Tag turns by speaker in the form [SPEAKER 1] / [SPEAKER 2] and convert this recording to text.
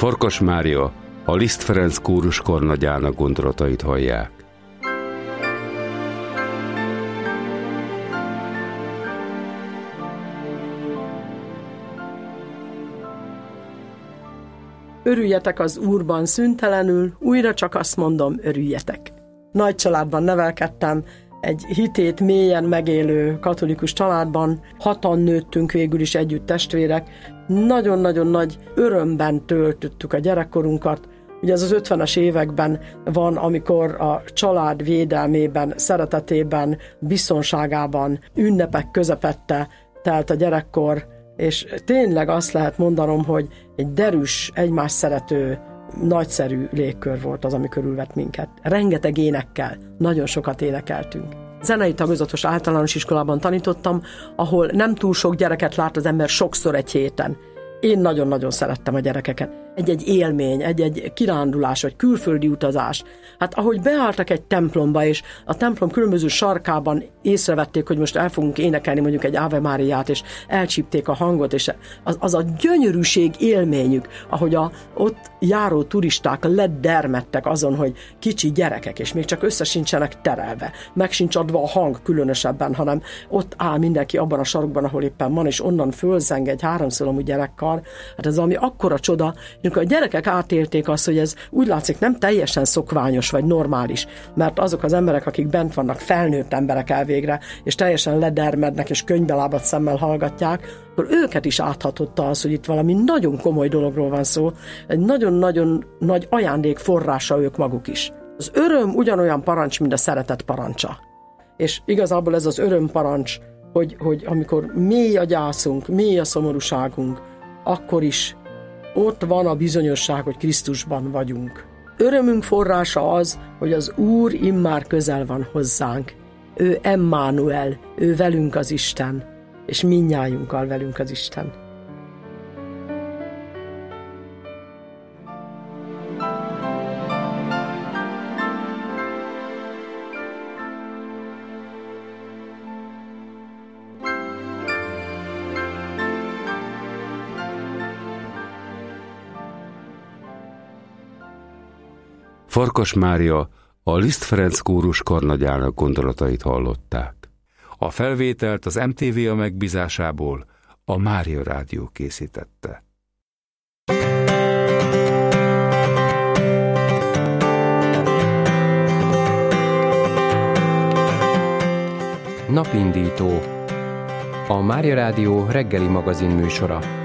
[SPEAKER 1] Farkas Mária, a Liszt Ferenc Kórus karnagyának gondolatait hallják.
[SPEAKER 2] Örüljetek az Úrban szüntelenül, újra csak azt mondom, örüljetek. Nagy családban nevelkedtem, egy hitét mélyen megélő katolikus családban, 6-an nőttünk végül is együtt testvérek, nagyon-nagyon nagy örömben töltöttük a gyerekkorunkat. Ugye ez az 50-es években van, amikor a család védelmében, szeretetében, biztonságában, ünnepek közepette telt a gyerekkor, és tényleg azt lehet mondanom, hogy egy derűs, egymást szerető, nagyszerű légkör volt az, ami körülvett minket. Rengeteg énekkel, nagyon sokat énekeltünk. Zenei tagozatos általános iskolában tanítottam, ahol nem túl sok gyereket lát az ember sokszor egy héten. Én nagyon-nagyon szerettem a gyerekeket. Egy-egy élmény, egy-egy kirándulás, vagy külföldi utazás. Hát ahogy beálltak egy templomba, és a templom különböző sarkában észrevették, hogy most el fogunk énekelni mondjuk egy Ave Máriát, és elcsípték a hangot, és az a gyönyörűség élményük, ahogy ott járó turisták leddermedtek azon, hogy kicsi gyerekek, és még csak össze sincsenek terelve. Meg sincs adva a hang különösebben, hanem ott áll mindenki abban a sarokban, ahol éppen van, és onnan fölzeng egy 3 szólamú gyerekkar. Hát ez valami akkora csoda, amikor a gyerekek átélték azt, hogy ez úgy látszik nem teljesen szokványos vagy normális, mert azok az emberek, akik bent vannak, felnőtt emberek elvégre, és teljesen ledermednek, és könybelábat szemmel hallgatják, akkor őket is áthatotta az, hogy itt valami nagyon komoly dologról van szó, egy nagyon-nagyon nagy ajándék forrása ők maguk is. Az öröm ugyanolyan parancs, mint a szeretet parancsa. És igazából ez az öröm parancs, hogy amikor mély a gyászunk, mély a szomorúságunk, akkor is ott van a bizonyosság, hogy Krisztusban vagyunk. Örömünk forrása az, hogy az Úr immár közel van hozzánk. Ő Emmanuel, ő velünk az Isten, és mindnyájunkkal velünk az Isten.
[SPEAKER 1] Farkas Mária, a Liszt Ferenc Kórus karnagyának gondolatait hallották. A felvételt az MTV megbízásából a Mária Rádió készítette.
[SPEAKER 3] Napindító. A Mária Rádió reggeli magazin műsora.